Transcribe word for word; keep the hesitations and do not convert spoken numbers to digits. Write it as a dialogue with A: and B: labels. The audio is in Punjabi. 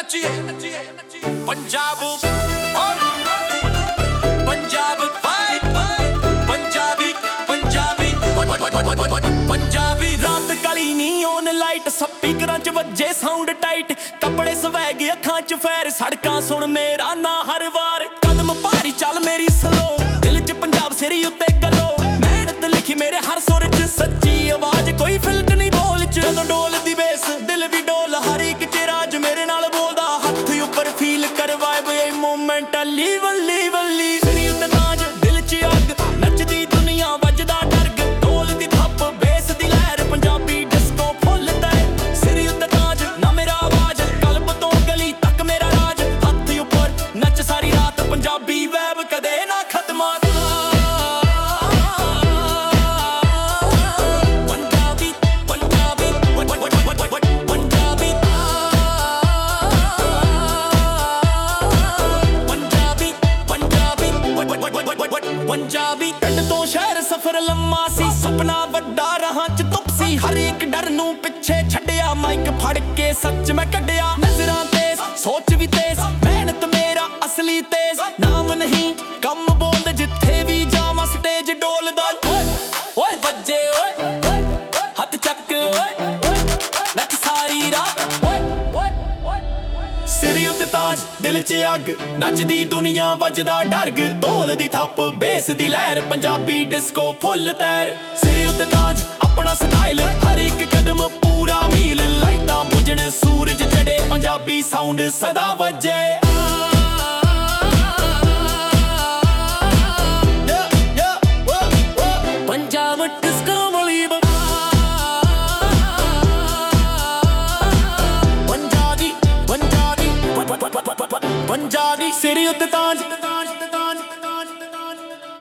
A: ਨੱਚੀਏ ਪੰਜਾਬ ਪੰਜਾਬ ਪੰਜਾਬੀ ਪੰਜਾਬੀ ਪੰਜਾਬੀ ਰਾਤ ਕਾਲੀ ਨੀ ਔਨ ਲਾਈਟ ਸਪੀਕਰਾਂ ਚ ਵੱਜੇ ਸਾਊਂਡ ਟਾਈਟ ਕੱਪੜੇ ਸਵੈਗ ਅੱਖਾਂ ਚ ਫੈਰ ਸੜਕਾਂ ਸੁਣ ਮੇਰਾ ਨਾਂ ਹਰ ਵਾਰ ਕਦਮ ਭਾਰੀ ਚੱਲ ਮੇਰੀ ਸਲੋ ਦਿਲ ਚ ਪੰਜਾਬ ਸਿਰੀ ਉੱਤੇ ਗੱਲੋ ਮਿਹਨਤ ਲਿਖੀ ਮੇਰੇ ਹਰ ਸੁਰ ਚ ਸੱਚੀ ਆਵਾਜ਼ ਕੋਈ ਫਿਲਟ ਨਹੀਂ ਬੋਲ ਚ ਜਦੋਂ ਡੋਲਦੀ ਬੇਸ ਦਿਲ ਵੀ ਡੋਲ ਹਰ ਇੱਕ ਚ ਰਾਜ ਮੇਰੇ ਨਾਲ ਬੋਲਦਾ ਹੱਥ ਉੱਪਰ ਫੀਲ ਕਰ ਵਾਈਬ ਇਹ ਮੂਮੈਂਟ ਲੀ ਵੱਲੀ ਵੱਲੀ ਸਿਰੀ ਉੱਤੇ ਤਾਜ ਦਿਲ ਚ ਅੱਗ ਨੱਚਦੀ ਦੁਨੀਆ ਵੱਜਦਾ ਡਰਗ ਢੋਲ ਦੀ ਥੱਪ ਬੇਸ ਦੀ ਲਹਿਰ ਪੰਜਾਬੀ ਡਿਸਕੋ ਫੁੱਲ ਤੈ ਸਿਰੀ ਉੱਤੇ ਤਾਜ ਨਾ ਮੇਰਾ ਆਵਾਜ਼ ਕਲਬ ਤੋਂ ਗਲੀ ਤੱਕ ਮੇਰਾ ਰਾਜ ਹੱਥ ਉੱਪਰ ਨੱਚ ਸਾਰੀ ਰਾਤ ਪੰਜਾਬੀ ਵੈਬ ਕਦੇ ਨਾ ਖਤਮਾ ਪੰਜਾਬੀ ਪਿੰਡ ਤੋਂ ਸ਼ਹਿਰ ਸਫ਼ਰ ਲੰਮਾ ਸੀ ਸੁਪਨਾ ਵੱਡਾ ਰਾਹਾਂ ਚ ਧੁੱਪ ਸੀ ਹਰ ਇੱਕ ਡਰ ਨੂੰ ਪਿੱਛੇ ਛੱਡਿਆ ਮਾਈਕ ਫੜ ਕੇ ਸੱਚ ਮੈਂ ਕੱਢਿਆ ਨਜ਼ਰਾਂ ਤੇਜ਼ ਸੋਚ ਵੀ ਤੇਜ਼ ਮਿਹਨਤ ਮੇਰਾ ਅਸਲੀ ਤੇਜ਼ ਨਾਮ ਨਹੀਂ ਕੰਮ ਬੋਲਦੇ ਜਿੱਥੇ ਵੀ ਜਾਵਾਂ ਸਟੇਜ ਡੋਲਦਾ ਓਏ ਓਏ ਵੱਜੇ ਓਏ ਹੱਥ ਚੱਕ ਓਏ ਨੱਚ ਸਾਰੀ ਰਾਤ ਓਏ ਸਿਰੀ ਉੱਤੇ ਤਾਜ ਦਿਲ ਚ ਅੱਗ ਨੱਚਦੀ ਦੁਨੀਆ ਵੱਜਦਾ ਡਰਗ ਢੋਲ ਦੀ ਥੱਪ ਬੇਸ ਦੀ ਲਹਿਰ ਪੰਜਾਬੀ ਡਿਸਕੋ ਫੁੱਲ ਤੈਰ ਸਿਰੀ ਉੱਤੇ ਤਾਜ ਆਪਣਾ ਸਟਾਈਲ ਹਰ ਇੱਕ ਕਦਮ ਪੂਰਾ ਮੀਲ ਲਾਈਟਾਂ ਬੁਝਣ ਸੂਰਜ ਚੜੇ ਪੰਜਾਬੀ ਸਾਊਂਡ ਸਦਾ ਵੱਜੇ ਪੰਜਾਬ ਡਿਸਕੋ ਵਾਲੀ ਪੰਜਾਬੀ ਸਿਰੀ ਉੱਤੇ ਤਾਜ